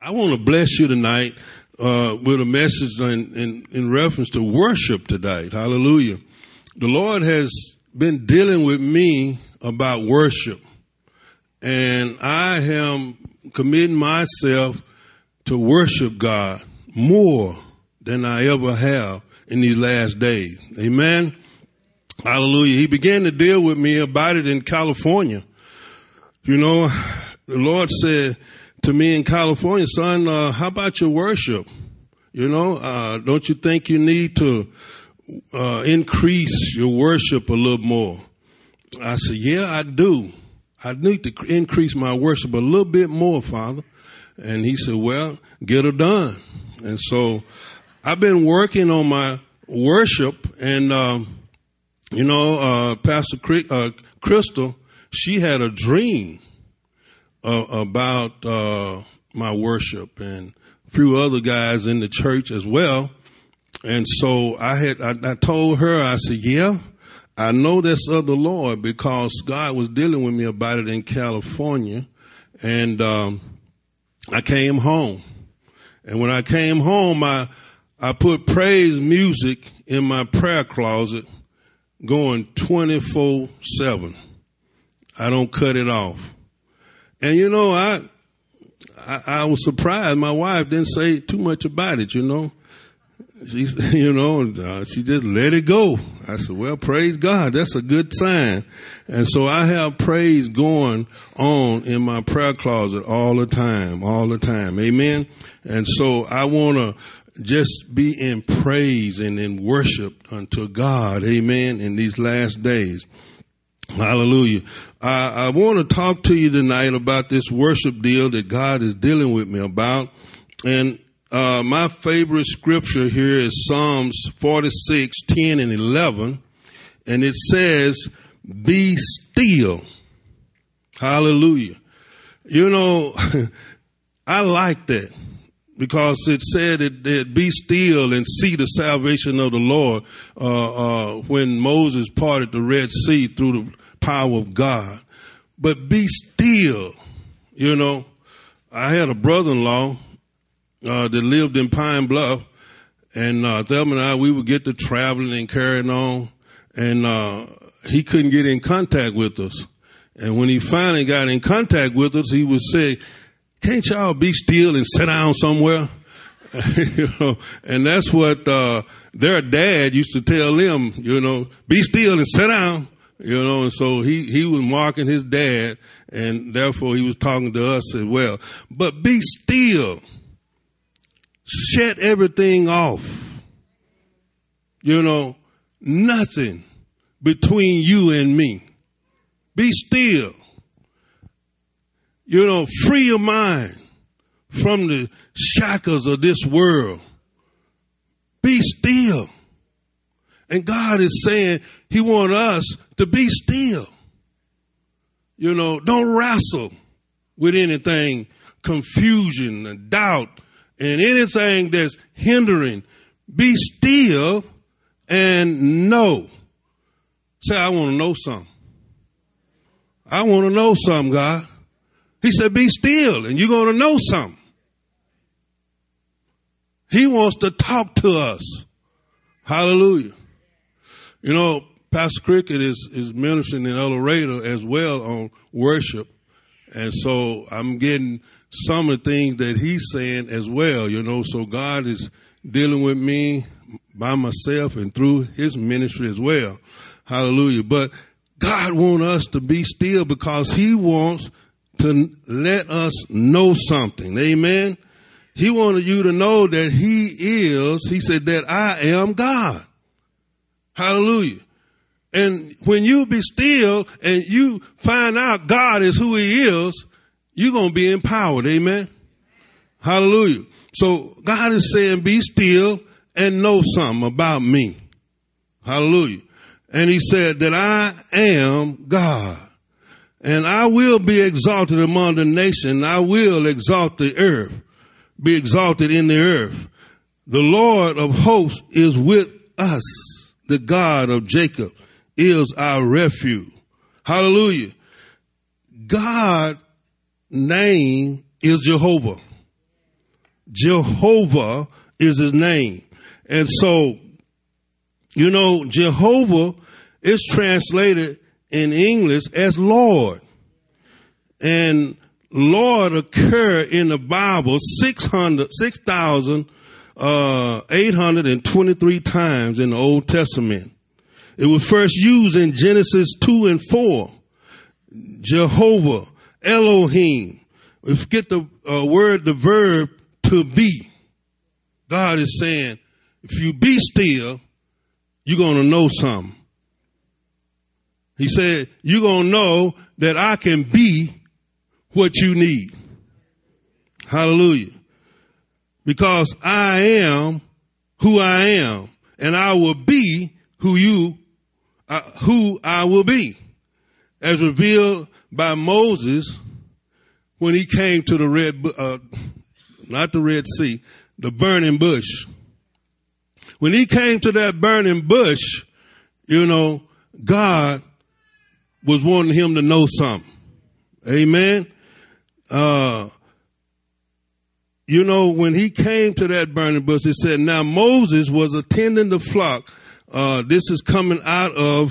I want to bless you tonight with a message in reference to worship tonight. Hallelujah. The Lord has been dealing with me about worship, and I am committing myself to worship God more than I ever have in these last days. Amen. Hallelujah. He began to deal with me about it in California. You know, the Lord said to me in California, son, how about your worship? You know, don't you think you need to increase your worship a little more? I said, yeah, I do. I need to increase my worship a little bit more, Father. And he said, well, get her done. And so I've been working on my worship, and Pastor Crystal, she had a dream about my worship, and a few other guys in the church as well. And so I told her, I said, yeah, I know that's of the Lord, because God was dealing with me about it in California. And I came home. And when I came home, I put praise music in my prayer closet going 24/7. I don't cut it off. And you know, I was surprised. My wife didn't say too much about it, you know. She just let it go. I said, well, praise God. That's a good sign. And so I have praise going on in my prayer closet all the time. Amen. And so I want to just be in praise and in worship unto God. Amen. In these last days. Hallelujah. I want to talk to you tonight about this worship deal that God is dealing with me about. And my favorite scripture here is Psalms 46:10 and 11. And it says, be still. Hallelujah. You know, I like that, because it said that be still and see the salvation of the Lord when Moses parted the Red Sea through the power of God. But be still. You know, I had a brother-in-law that lived in Pine Bluff, and Thelma and I, we would get to traveling and carrying on, and he couldn't get in contact with us. And when he finally got in contact with us, he would say, can't y'all be still and sit down somewhere? You know, and that's what their dad used to tell them, you know, be still and sit down. You know, and so he was marking his dad, and therefore he was talking to us as well. But be still. Shut everything off. You know, nothing between you and me. Be still. You know, free your mind from the shackles of this world. Be still. And God is saying he wants us to be still. You know, don't wrestle with anything, confusion and doubt and anything that's hindering. Be still and know. Say, I want to know something. I want to know something, God. He said, be still and you're going to know something. He wants to talk to us. Hallelujah. You know, Pastor Cricket is ministering in El Dorado as well on worship. And so I'm getting some of the things that he's saying as well, you know. So God is dealing with me by myself and through his ministry as well. Hallelujah. But God wants us to be still, because he wants to let us know something. Amen. He wanted you to know that he said that I am God. Hallelujah. And when you be still and you find out God is who he is, you're going to be empowered. Amen. Hallelujah. So God is saying, be still and know something about me. Hallelujah. And he said that I am God, and I will be exalted among the nations. I will exalt the earth, be exalted in the earth. The Lord of hosts is with us. The God of Jacob is our refuge. Hallelujah. God's name is Jehovah. Jehovah is his name. And so, you know, Jehovah is translated in English as Lord. And Lord occur in the Bible 6,823 times in the Old Testament. It was first used in Genesis 2 and 4. Jehovah, Elohim. We forget the verb to be. God is saying, if you be still, you're going to know something. He said, you're going to know that I can be what you need. Hallelujah. Because I am who I am, and I will be who I will be. As revealed by Moses when he came to the not the Red Sea, the burning bush. When he came to that burning bush, you know, God was wanting him to know something. Amen. You know, when he came to that burning bush, it said, now Moses was attending the flock. This is coming out of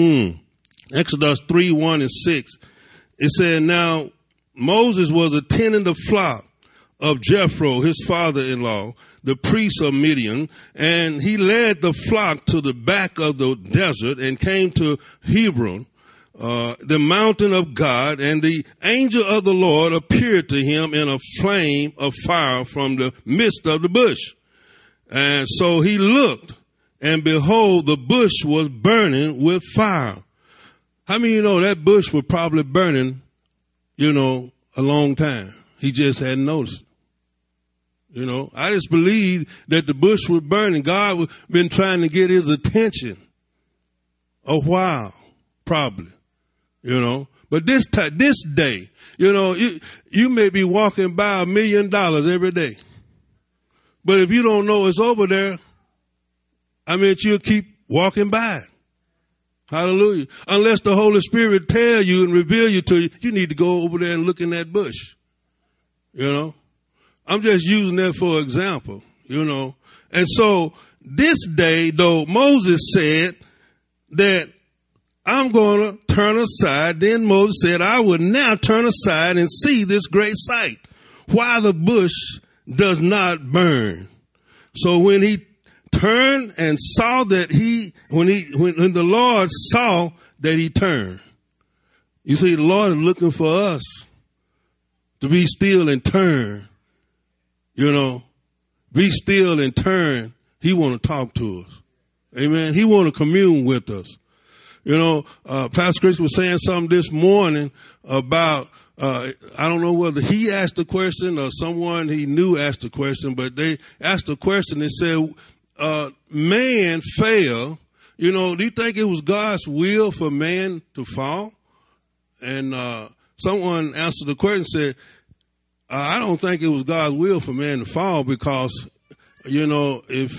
Exodus 3, 1 and 6. It said, now Moses was attending the flock of Jethro, his father-in-law, the priest of Midian, and he led the flock to the back of the desert and came to Hebron, the mountain of God, and the angel of the Lord appeared to him in a flame of fire from the midst of the bush. And so he looked, and behold, the bush was burning with fire. How many of you know that bush was probably burning, you know, a long time? He just hadn't noticed. You know, I just believe that the bush was burning. God was been trying to get his attention a while, probably, you know. But this day, you know, you may be walking by $1 million every day. But if you don't know it's over there, I mean, you'll keep walking by it. Hallelujah. Unless the Holy Spirit tell you and reveal you to you, you need to go over there and look in that bush. You know, I'm just using that for example, you know. And so this day, though, Moses said that I'm going to turn aside. Then Moses said, I will now turn aside and see this great sight, why the bush does not burn. So when he turned and saw that when the Lord saw that he turned. You see, the Lord is looking for us to be still and turn. You know, be still and turn. He want to talk to us. Amen. He want to commune with us. You know, Pastor Chris was saying something this morning about, I don't know whether he asked the question or someone he knew asked the question, but they asked the question and said, man fell. You know, do you think it was God's will for man to fall? And someone answered the question and said, I don't think it was God's will for man to fall because, you know, if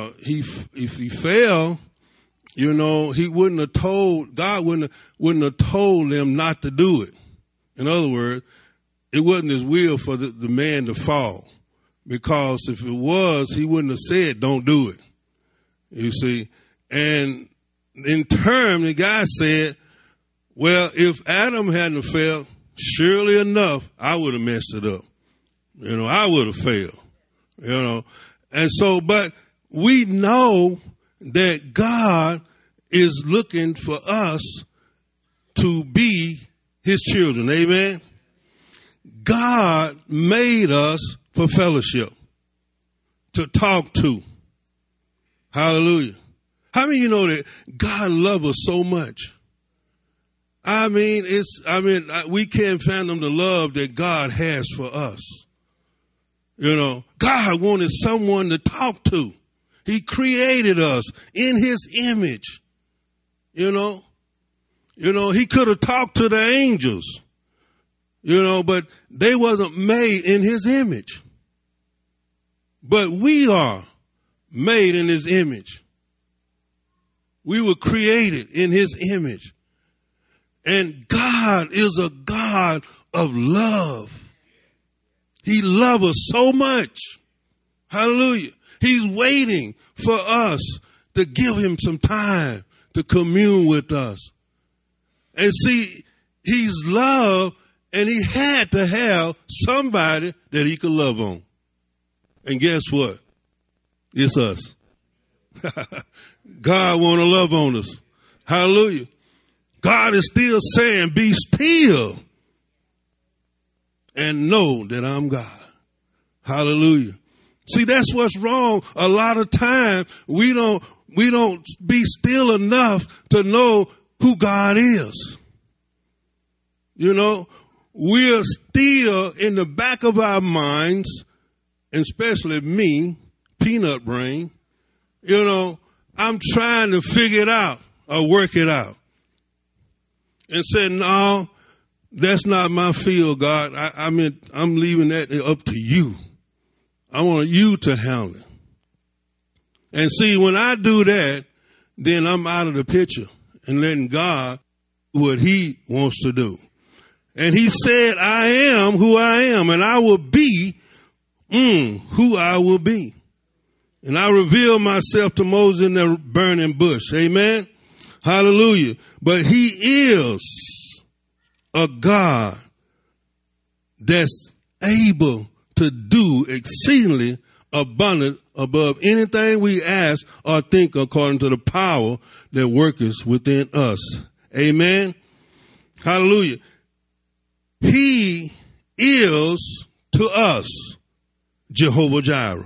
he fell, you know, he wouldn't have told, God wouldn't have told them not to do it. In other words, it wasn't his will for the man to fall. Because if it was, he wouldn't have said, don't do it. You see? And in turn, the guy said, well, if Adam hadn't failed, surely enough, I would have messed it up. You know, I would have failed. You know? And so, but we know that God is looking for us to be his children. Amen? God made us for fellowship, to talk to. Hallelujah. How many of you know that God loves us so much? I mean, we can't fathom the love that God has for us. You know, God wanted someone to talk to. He created us in his image. You know, he could have talked to the angels, you know, but they wasn't made in his image. But we are made in his image. We were created in his image. And God is a God of love. He loves us so much. Hallelujah. He's waiting for us to give him some time to commune with us. And see, he's love, and he had to have somebody that he could love on. And guess what? It's us. God want to love on us. Hallelujah. God is still saying, be still and know that I'm God. Hallelujah. See, that's what's wrong. A lot of time we don't be still enough to know who God is. You know, we're still in the back of our minds, and especially me, peanut brain. You know, I'm trying to figure it out or work it out. And said, no, that's not my field, God. I'm leaving that up to you. I want you to handle it. And see, when I do that, then I'm out of the picture and letting God do what he wants to do. And he said, I am who I am, and I will be who I will be. And I revealed myself to Moses in the burning bush. Amen. Hallelujah. But he is a God that's able to do exceedingly abundant above anything we ask or think, according to the power that worketh within us. Amen. Hallelujah. He is to us Jehovah Jireh.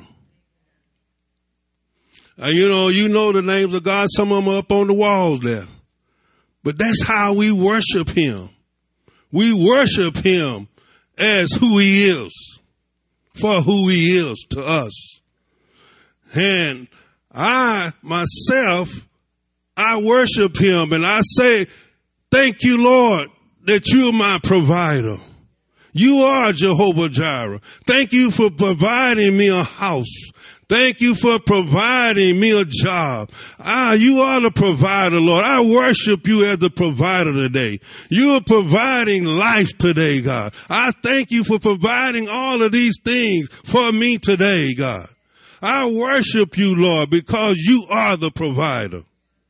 You know the names of God. Some of them are up on the walls there. But that's how we worship him. We worship him as who he is, for who he is to us. And I, myself, I worship him, and I say, thank you, Lord, that you're my provider. You are Jehovah Jireh. Thank you for providing me a house. Thank you for providing me a job. You are the provider, Lord. I worship you as the provider today. You are providing life today, God. I thank you for providing all of these things for me today, God. I worship you, Lord, because you are the provider.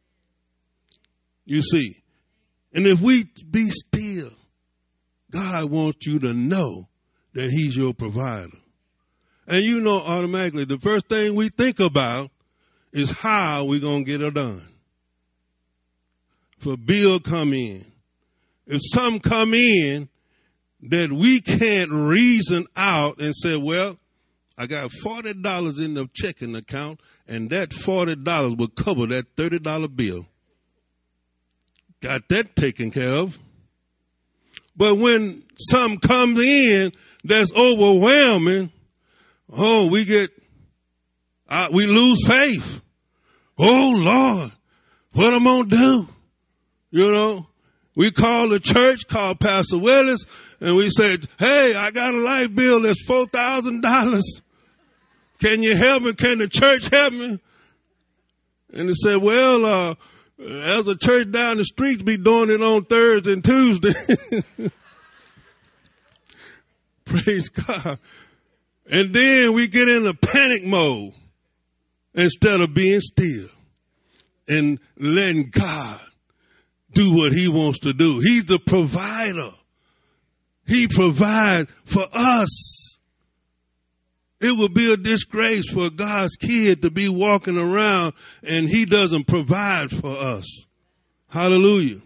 You see, and if we be still, God wants you to know that he's your provider. And you know automatically the first thing we think about is how we're going to get it done. If a bill come in, if some come in that we can't reason out and say, well, I got $40 in the checking account, and that $40 will cover that $30 bill. Got that taken care of. But when some comes in that's overwhelming, we lose faith. Oh, Lord, what am I going to do? You know, we call the church, call Pastor Willis, and we said, hey, I got a light bill that's $4,000. Can you help me? Can the church help me? And they said, well, as a church down the street be doing it on Thursday and Tuesday. Praise God. And then we get in a panic mode instead of being still and letting God do what he wants to do. He's the provider. He provides for us. It would be a disgrace for God's kid to be walking around and he doesn't provide for us. Hallelujah.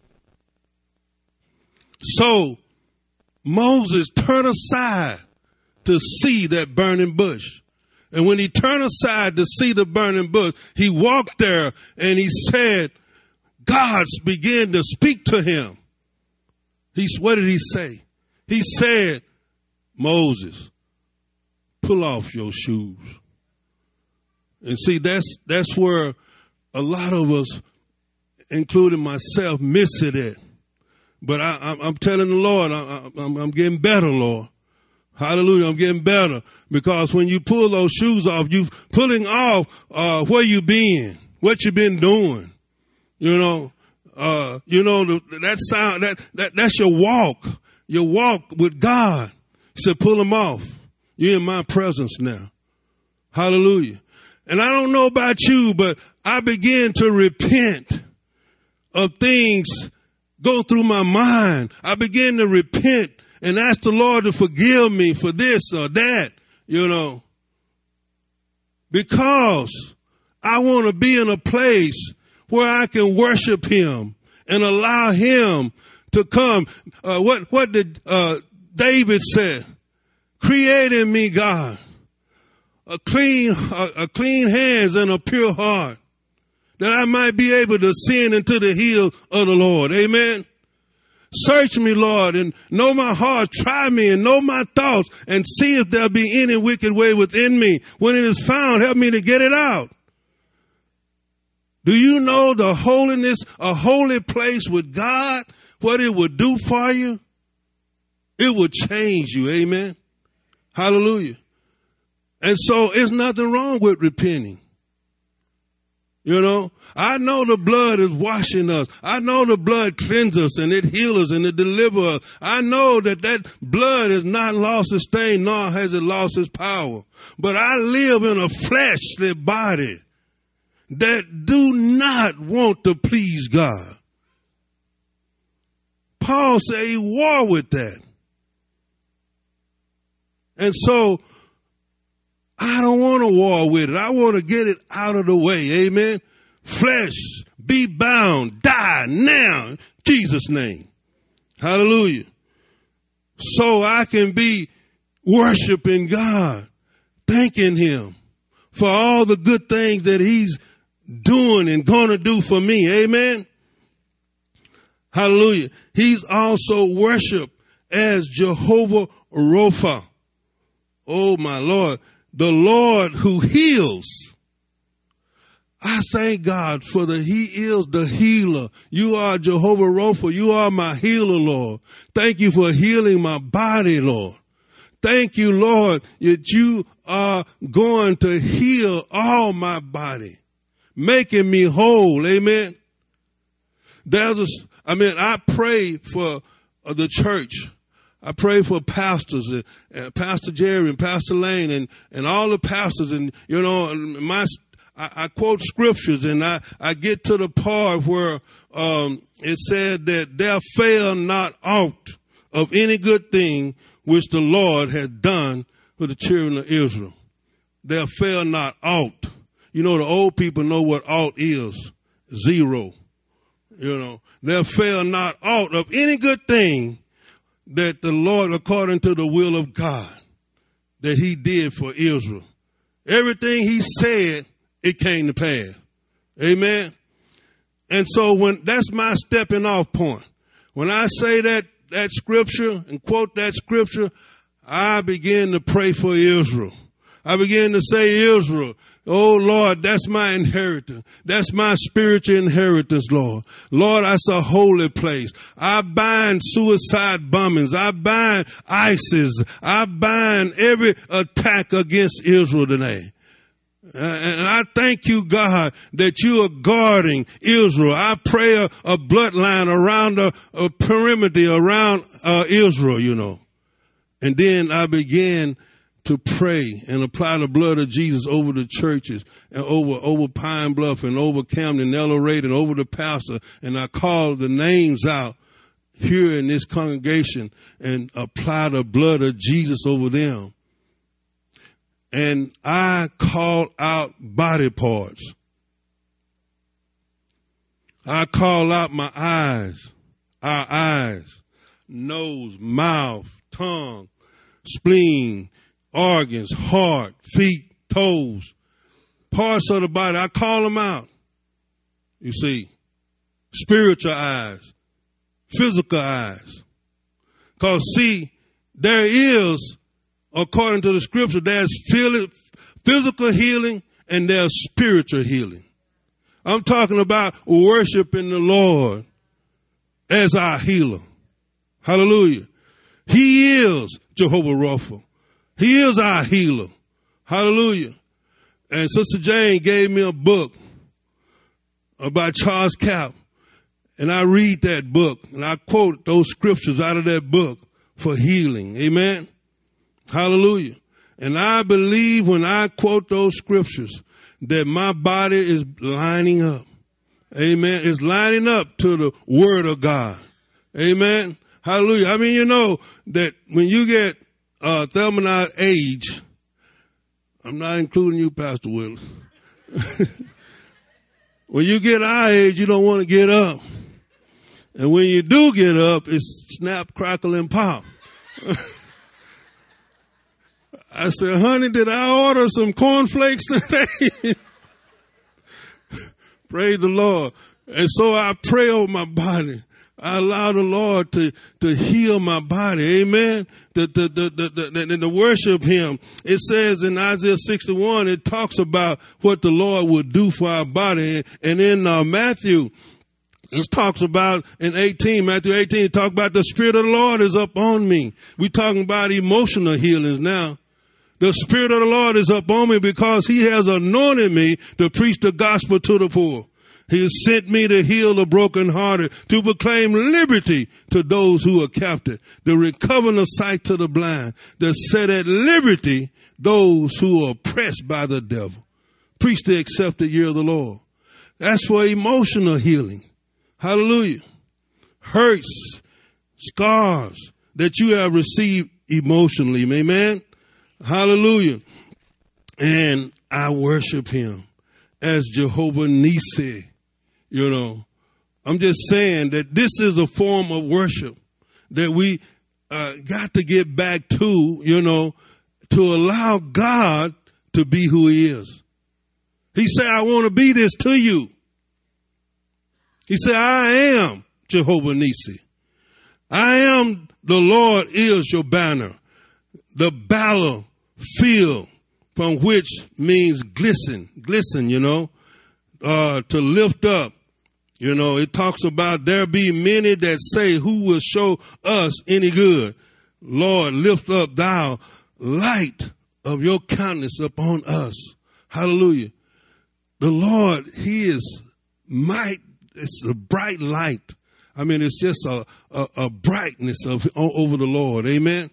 So Moses turned aside to see that burning bush. And when he turned aside to see the burning bush, he walked there and he said, God began to speak to him. What did he say? He said, Moses, pull off your shoes. And see, that's where a lot of us, including myself, miss it at. But I'm telling the Lord, I'm getting better, Lord. Hallelujah, I'm getting better. Because when you pull those shoes off, you're pulling off where you been, what you been doing. That sound, that's your walk with God. He said, pull them off. You're in my presence now. Hallelujah. And I don't know about you, but I began to repent of things go through my mind. I began to repent and ask the Lord to forgive me for this or that, because I want to be in a place where I can worship him and allow him to come. What did David say? Create in me, God, a clean hands and a pure heart, that I might be able to ascend into the hill of the Lord. Amen. Search me, Lord, and know my heart. Try me and know my thoughts, and see if there be any wicked way within me. When it is found, help me to get it out. Do you know the holiness, a holy place with God, what it would do for you? It would change you. Amen. Hallelujah. And so there's nothing wrong with repenting. I know the blood is washing us. I know the blood cleanses us and it heals us and it delivers us. I know that blood has not lost its stain, nor has it lost its power. But I live in a fleshly body that do not want to please God. Paul said he war with that. And so I don't want to war with it. I want to get it out of the way. Amen. Flesh, be bound, die now, in Jesus' name. Hallelujah. So I can be worshiping God, thanking him for all the good things that he's doing and going to do for me. Amen. Hallelujah. He's also worshiped as Jehovah Rapha. Oh my Lord. The Lord who heals. I thank God for He is the healer. You are Jehovah Rapha. You are my healer, Lord. Thank you for healing my body, Lord. Thank you, Lord, that you are going to heal all my body, making me whole. Amen. I pray for the church. I pray for pastors, and Pastor Jerry and Pastor Lane and all the pastors. And, I quote scriptures, and I get to the part where it said that there fail not aught of any good thing which the Lord has done for the children of Israel. There fail not aught. The old people know what aught is. Zero. There fail not aught of any good thing that the Lord, according to the will of God, that he did for Israel. Everything he said, it came to pass. Amen. And so that's my stepping off point. When I say that scripture and quote that scripture, I begin to pray for Israel. I begin to say, Israel, oh Lord, that's my inheritance. That's my spiritual inheritance, Lord. Lord, that's a holy place. I bind suicide bombings. I bind ISIS. I bind every attack against Israel today. And I thank you, God, that you are guarding Israel. I pray a bloodline around a perimeter around Israel, And then I began to pray and apply the blood of Jesus over the churches and over Pine Bluff and over Camden, Ellerate, and over the pastor. And I called the names out here in this congregation and apply the blood of Jesus over them. And I call out body parts. I call out my eyes, our eyes, nose, mouth, tongue, spleen, organs, heart, feet, toes, parts of the body. I call them out. You see, spiritual eyes, physical eyes. Because see, there is, according to the scripture, there's physical healing and there's spiritual healing. I'm talking about worshiping the Lord as our healer. Hallelujah. He is Jehovah Rapha. He is our healer. Hallelujah. And Sister Jane gave me a book about Charles Cap. And I read that book and I quote those scriptures out of that book for healing. Amen. Hallelujah. And I believe when I quote those scriptures that my body is lining up. Amen. It's lining up to the word of God. Amen. Hallelujah. I mean, you know that when you get Thelma and I age, I'm not including you, Pastor Willis. When you get our age, you don't want to get up. And when you do get up, it's snap, crackle, and pop. I said, honey, did I order some cornflakes today? Praise the Lord. And so I pray over my body. I allow the Lord to heal my body. Amen. To worship him. It says in Isaiah 61, it talks about what the Lord would do for our body. And in Matthew, it talks about in Matthew 18, it talks about the Spirit of the Lord is up on me. We're talking about emotional healings now. The Spirit of the Lord is upon me because he has anointed me to preach the gospel to the poor. He has sent me to heal the brokenhearted, to proclaim liberty to those who are captive, to recover the sight to the blind, to set at liberty those who are oppressed by the devil. Preach the accepted year of the Lord. That's for emotional healing. Hallelujah. Hurts, scars that you have received emotionally. Amen. Hallelujah. And I worship him as Jehovah Nissi. You know, I'm just saying that this is a form of worship that we got to get back to, you know, to allow God to be who he is. He said, I want to be this to you. He said, I am Jehovah Nissi. I am the Lord is your banner. The battlefield from which means glisten, you know, to lift up. You know, it talks about there be many that say, who will show us any good? Lord, lift up thou light of your countenance upon us. Hallelujah. The Lord, he is might. It's a bright light. I mean, it's just a brightness over the Lord. Amen.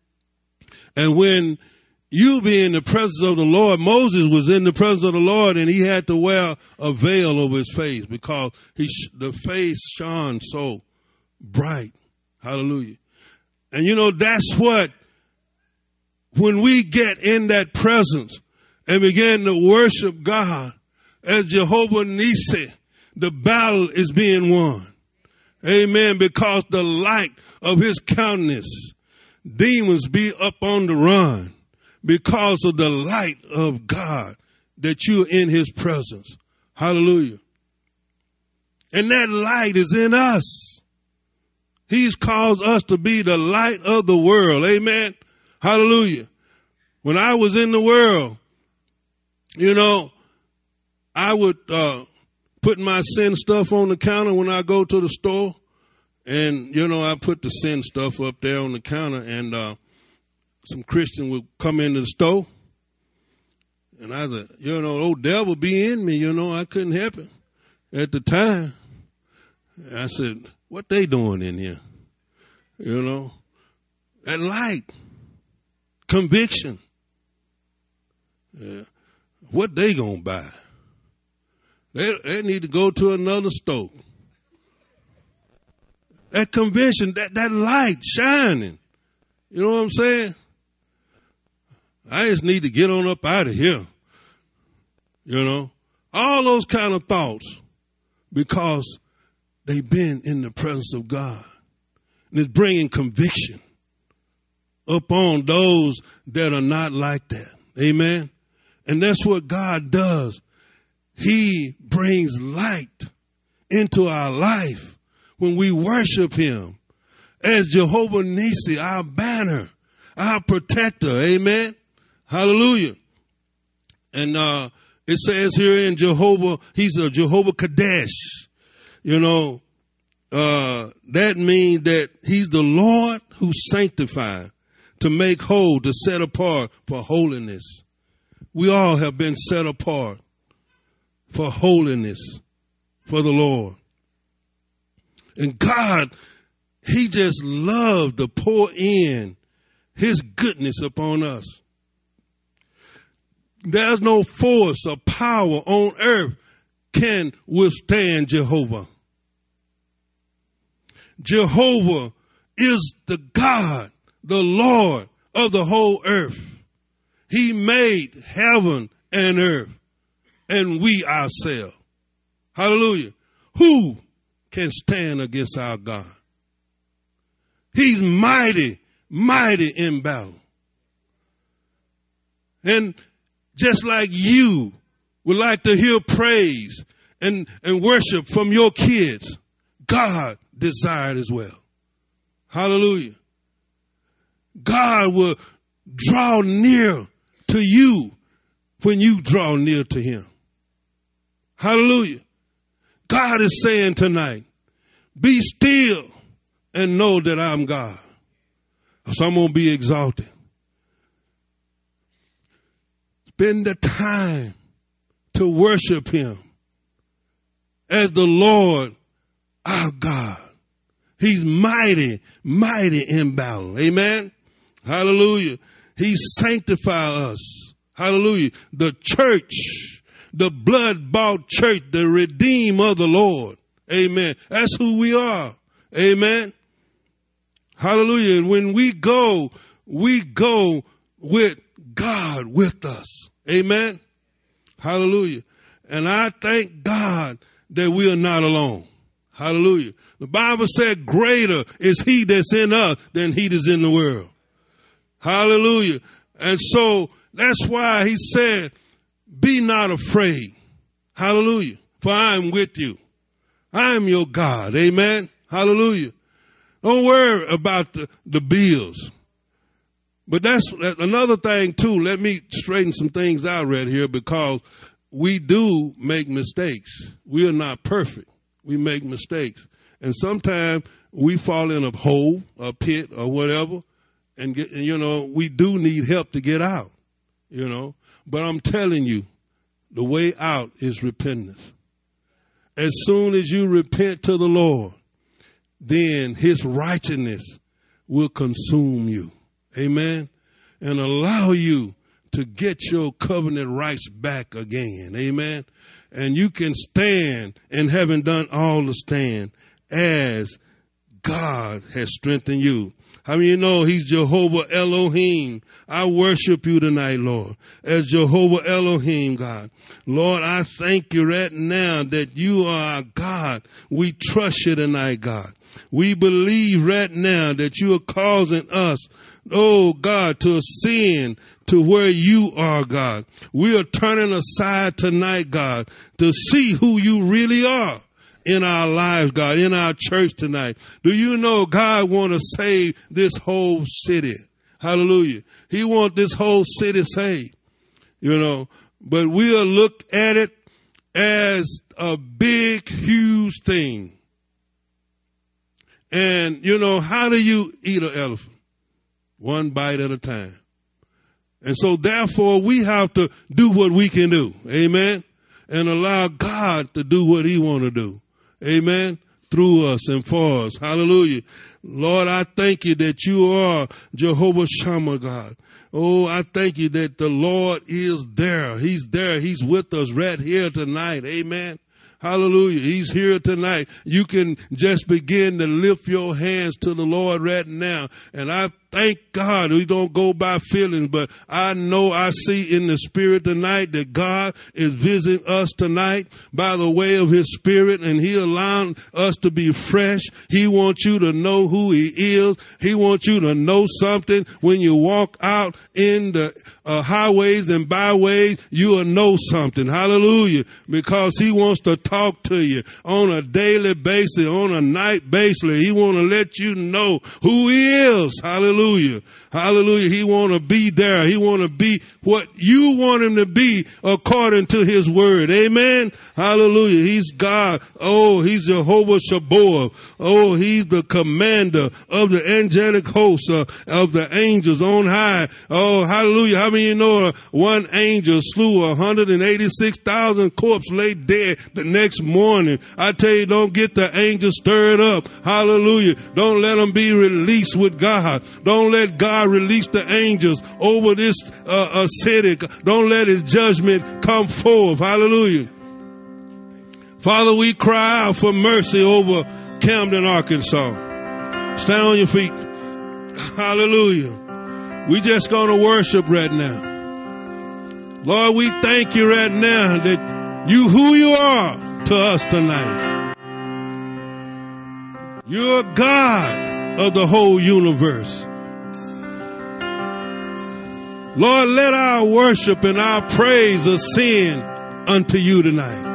And when you be in the presence of the Lord, Moses was in the presence of the Lord and he had to wear a veil over his face because the face shone so bright. Hallelujah. And you know, that's what, when we get in that presence and begin to worship God as Jehovah Nissi, the battle is being won. Amen. Because the light of his countenance, demons be up on the run because of the light of God that you're in his presence. Hallelujah. And that light is in us. He's caused us to be the light of the world. Amen. Hallelujah. When I was in the world, you know, I would put my sin stuff on the counter when I go to the store. And, you know, I put the sin stuff up there on the counter, and some Christian would come into the store. And I said, you know, old devil be in me, you know, I couldn't help it at the time. I said, what they doing in here? You know, that light, conviction. Yeah. What they gonna buy? They need to go to another store. That conviction, that light shining. You know what I'm saying? I just need to get on up out of here. You know, all those kind of thoughts because they've been in the presence of God. And it's bringing conviction upon those that are not like that. Amen. And that's what God does. He brings light into our life when we worship him as Jehovah Nissi, our banner, our protector. Amen. Hallelujah. And it says here in Jehovah, he's a Jehovah Kadesh. You know, that means that he's the Lord who sanctifies, to make whole, to set apart for holiness. We all have been set apart for holiness for the Lord. And God, he just loved to pour in his goodness upon us. There's no force or power on earth can withstand Jehovah. Jehovah is the God, the Lord of the whole earth. He made heaven and earth, and we ourselves. Hallelujah. Who can stand against our God? He's mighty, mighty in battle. And just like you would like to hear praise and worship from your kids, God desired as well. Hallelujah. God will draw near to you when you draw near to him. Hallelujah. God is saying tonight, be still and know that I'm God. So I'm going to be exalted. Spend the time to worship him as the Lord our God. He's mighty, mighty in battle. Amen. Hallelujah. He sanctified us. Hallelujah. The church, the blood-bought church, the redeemed of the Lord. Amen. That's who we are. Amen. Hallelujah. And when we go with God with us. Amen. Hallelujah. And I thank God that we are not alone. Hallelujah. The Bible said greater is he that's in us than he that's in the world. Hallelujah. And so that's why he said, be not afraid. Hallelujah. For I am with you. I am your God. Amen. Hallelujah. Don't worry about the bills. But that's another thing too. Let me straighten some things out right here, because we do make mistakes. We are not perfect. We make mistakes. And sometimes we fall in a hole, a pit, or whatever. And we do need help to get out, But I'm telling you, the way out is repentance. As soon as you repent to the Lord, then his righteousness will consume you. Amen. And allow you to get your covenant rights back again. Amen. And you can stand, and having done all to stand, as God has strengthened you. How many know he's Jehovah Elohim? I worship you tonight, Lord, as Jehovah Elohim, God. Lord, I thank you right now that you are our God. We trust you tonight, God. We believe right now that you are causing us, oh God, to ascend to where you are, God. We are turning aside tonight, God, to see who you really are in our lives, God, in our church tonight. Do you know God want to save this whole city? Hallelujah. He want this whole city saved, but we'll look at it as a big, huge thing. And, how do you eat an elephant? One bite at a time. And so therefore we have to do what we can do. Amen. And allow God to do what he want to do. Amen. Through us and for us. Hallelujah. Lord, I thank you that you are Jehovah Shammah, God. Oh, I thank you that the Lord is there. He's there. He's with us right here tonight. Amen. Hallelujah. He's here tonight. You can just begin to lift your hands to the Lord right now. And I thank God we don't go by feelings, but I know I see in the spirit tonight that God is visiting us tonight by the way of his spirit, and he allowing us to be fresh. He wants you to know who he is. He wants you to know something. When you walk out in the highways and byways, you will know something. Hallelujah. Because he wants to talk to you on a daily basis, on a night basis. He want to let you know who he is. Hallelujah. Hallelujah. He want to be there. He want to be what you want him to be according to his word. Amen. Hallelujah. He's God. Oh, he's Jehovah Sabaoth. Oh, he's the commander of the angelic hosts of the angels on high. Oh, hallelujah. How many of you know one angel slew 186,000 corpses lay dead the next morning? I tell you, don't get the angels stirred up. Hallelujah. Don't let them be released with God. Don't Don't let God release the angels over this city. Don't let his judgment come forth. Hallelujah. Father, we cry out for mercy over Camden, Arkansas. Stand on your feet. Hallelujah. We just going to worship right now. Lord, we thank you right now that you, who you are to us tonight. You're God of the whole universe. Lord, let our worship and our praise ascend unto you tonight.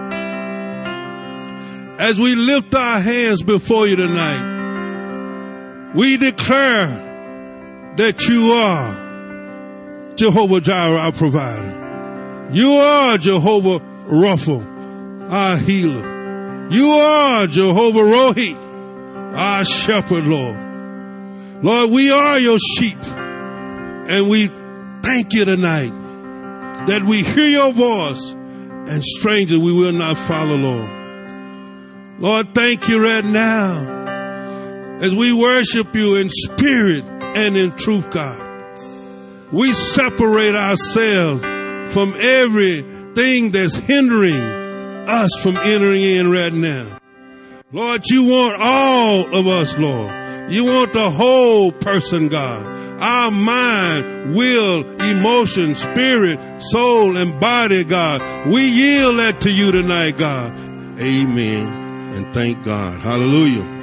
As we lift our hands before you tonight, we declare that you are Jehovah Jireh, our provider. You are Jehovah Rapha, our healer. You are Jehovah Rohi, our shepherd, Lord. Lord, we are your sheep, and we thank you tonight that we hear your voice, and strangers we will not follow, Lord. Lord, thank you right now as we worship you in spirit and in truth, God. We separate ourselves from everything that's hindering us from entering in right now. Lord, you want all of us, Lord. You want the whole person, God. Our mind, will, emotion, spirit, soul, and body, God. We yield that to you tonight, God. Amen. And thank God. Hallelujah.